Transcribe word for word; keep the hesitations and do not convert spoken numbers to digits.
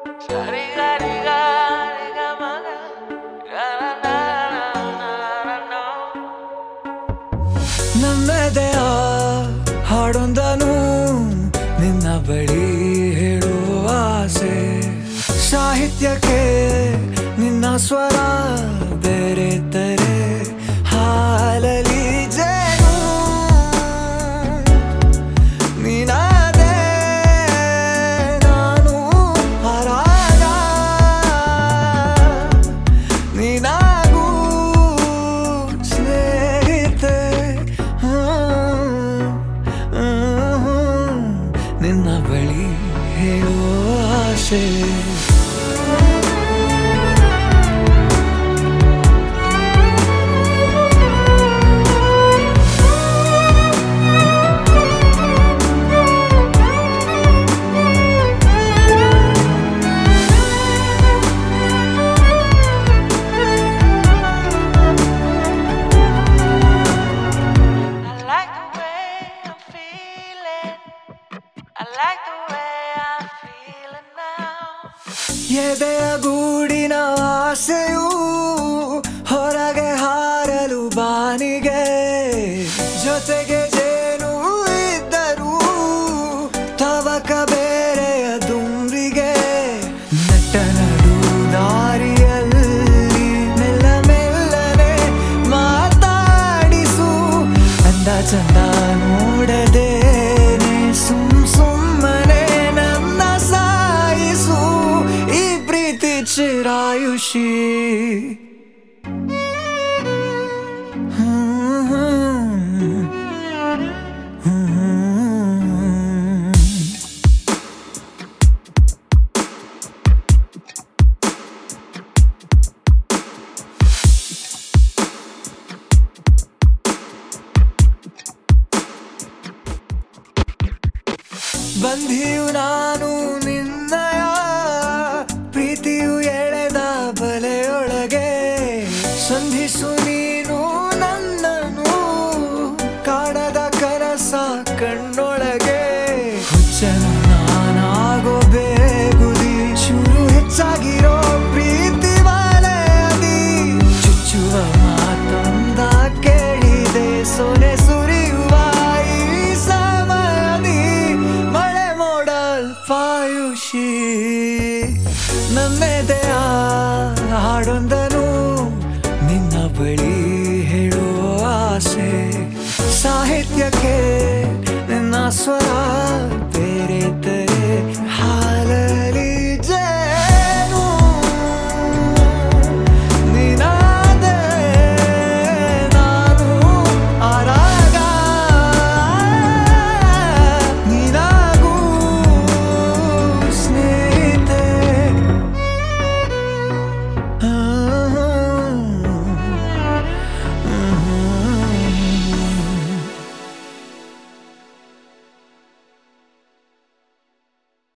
ನನ್ನೆದೆಯ ಹಾಡೊಂದನು ನಿನ್ನ ಬಳಿ ಹೇಳುವ ಆಸೆ. ಸಾಹಿತ್ಯಕ್ಕೆ ನಿನ್ನ ಸ್ವರ ಬೆರೆತರೆ ಹಾಲಲಿ ಜೇನು ನೀನಾದೆ ನಾನು ಹರಾಗ ನೀನಾಗೂ ಸ್ನೇಹಿತೆ. ನಿನ್ನ ಬಳಿ ಹೇಳುವ ಆಸೆ. ಎದೆಯ ಗೂಡಿನ ಆಸೆಯು ಹೊರಗೆ ಹಾರಲು ಬಾನಿಗೆ, ಜೊತೆಗೆ ಜೇನು ಇದ್ದರೂ ತವಕ ಬೇರೆಯ ದುಂಬಿಗೆ. ನಟ್ಟ ನಡು ದಾರಿಯಲ್ಲಿ ಮೆಲ್ಲ ಮೆಲ್ಲನೆ ಮಾತಾಡಿಸು, ಅಂದ ಚಂದ ನೋಡದೇನೆ ಸುಮ್ ಸುಮ್ಮನೆ ನನ್ನ ಸಾಯಿಸು. ಈ ಪ್ರೀತಿ ಚಿರಾಯುಷಿ. ಬಂಧಿಯು ನಾನು ನಿನ್ನಯ ಪ್ರೀತಿಯು ಎಳೆದ ಬಲೆಯೊಳಗೆ, ಸಂಧಿಸು ನೀನು ನನ್ನನು ಕಾಣದ ಕನಸ ಕಣ್ಣೊಳಗೆ. ಹುಚ್ಚನು ನಾನಾಗೋ ಬೇಗುದಿ ಚೂರು ಹೆಚ್ಚಾಗಿರೋ ಪ್ರೀತಿ ವಲಯದಿ, ಚುಚ್ಚುವ ಮಾತೊಂದ ಕೇಳಿದೆ ಸೊನೆ ಸುರಿಯುವ ಈ ಸಮಯದಿ. ಮಳೆ ಮೋಡಲ್ ಪಾಯುಷಿ. ನನ್ನೆದೆಯ ಹಾಡೊಂದನು ನಿನ್ನ ಬಳಿ ಹೇಳುವ ಆಸೆ. ಸಾಹಿತ್ಯಕ್ಕೆ ನಿನ್ನ ಸ್ವರ